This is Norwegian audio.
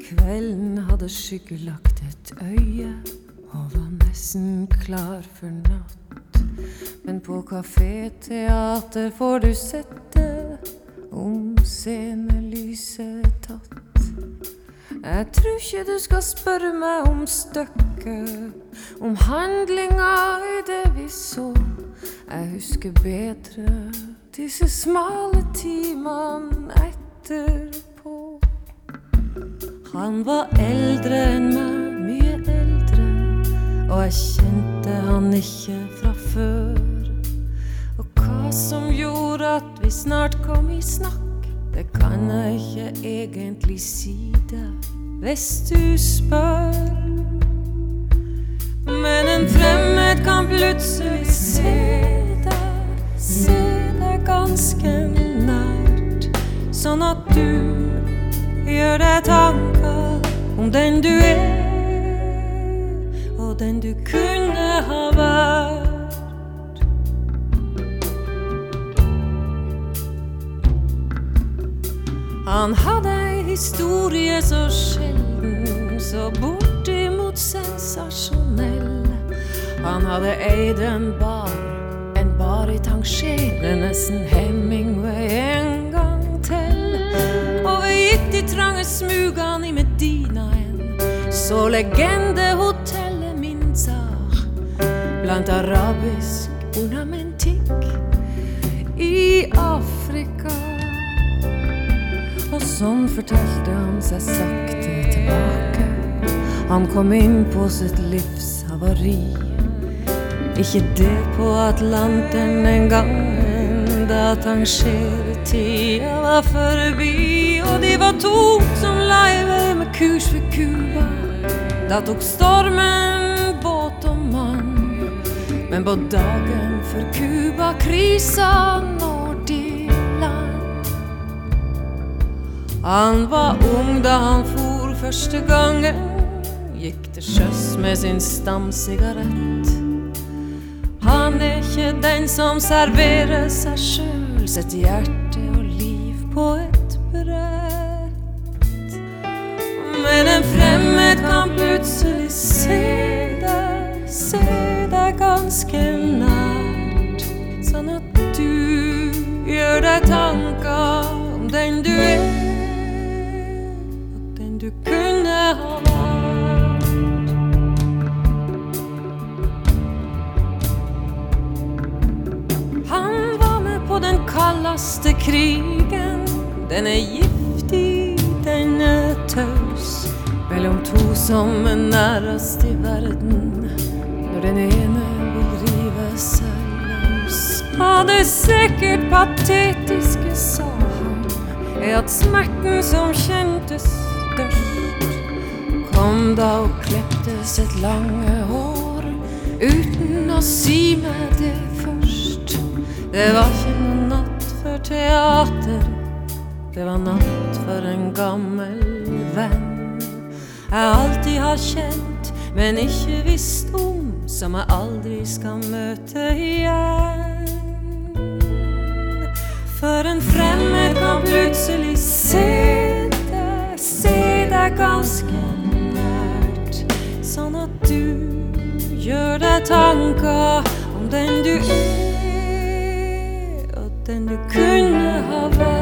Kvelden hadde skyggelagt et øye og var nesten klar for natt. Men på kaféteater får du sette om scenelyset er tatt. Jeg tror ikke du skal spørre meg om stykket, om handlinga i det vi så. Jeg husker bedre disse smale timene etterpå. Han var eldre enn meg, mye eldre, og jeg kjente han ikke fra før. Og hva som gjorde at vi snart kom i snakk, det kan jeg ikke egentlig si det, hvis du spør. Men en fremmed kan plutselig se deg ganske nært, sånn at du gjør deg tanker om den du og den du kunne ha vært. Han hadde en historie så sjelden, så bortimot sensasjonell. Han hadde eid en bar i Tanger, nesten Hemingway en gang til. Og vi gikk de trange smugene i Medinaen, så legendehotellet Minzar, blant arabisk ornamentikk i Afrika. Og sånn fortalte han seg sakte tilbake. Han kom inn på sitt livs havari. Ikke det på Atlanteren en gang, da Tanger-tida var forbi. Og de var to som leiver med kurs for Cuba. Da tok stormen båt og mann, men på dagen for Cuba-krisa når de land. Han var ung da han for første gangen, gikk til sjøs med sin stamsigarett. Han ikke den som serverer seg selv, sett hjerte og liv på et brett. Men en fremmed kan plutselig se deg ganske nært, sånn at du gjør deg tanker om den du og den du kunne ha vært. Den kaldeste krigen, den giftig, den tøs, mellom to som nærest i verden, når den ene vil rive seg løs. Det sikkert patetiske, sa han, at smerten som kjentes størst, kom da og klepte sitt lange hår, uten å si meg det først. Det var ikke noen natt for teater, det var natt for en gammel venn. Jeg alltid har kjent, men ikke visst om, som jeg aldri skal møte igjen. For en fremmed kan plutselig se deg ganske nært, sånn at du gjør deg tanker om den du den du kunne ha vært.